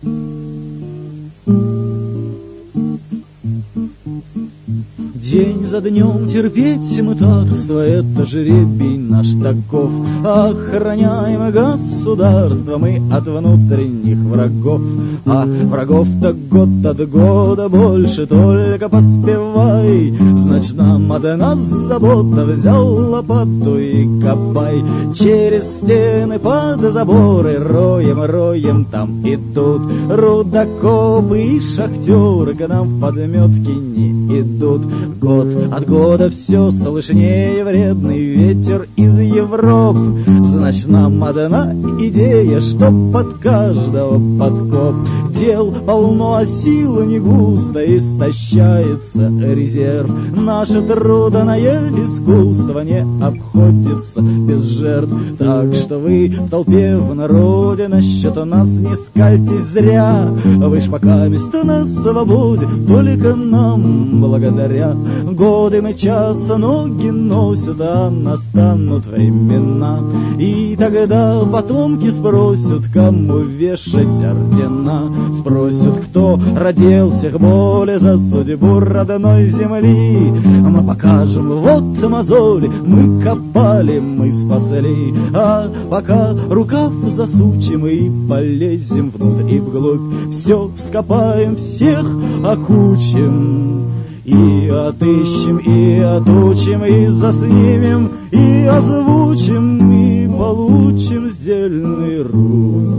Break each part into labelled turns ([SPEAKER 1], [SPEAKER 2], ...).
[SPEAKER 1] День за днем терпеть мытарство, это жребий наш таков. Охраняем государство мы от внутренних врагов, а врагов-то год от года больше, только поспевай. Значит, нам одна забота, взял лопату и копай. Через стены под заборы роем, роем, там идут рудокопы и шахтеры, к нам в подметки не идут. Год от года все слышнее вредный ветер из Европ. Значит, нам одна идея, что под каждого подкоп. Дел полно, а сил не густо, истощается резерв. Наше трудное искусство не обходится без жертв. Так что вы в толпе, в народе, насчет нас не скальтесь зря. Вы ж пока место на свободе, только нам благодаря. Годы мчатся, ноги носят, а настанут времена. И тогда потомки спросят, кому вешать ордена. Спросят, кто родился к боли за судьбу родной земли. Мы покажем, вот мозоли, мы копали, мы спасли. А пока рукав засучим и полезем внутрь и вглубь, все вскопаем, всех окучим. И отыщем, и отучим, и заснимем, и озвучим, и получим сдельный рук.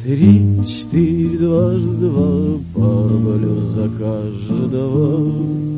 [SPEAKER 1] 3, 4, 2, 2, по рублю за каждого.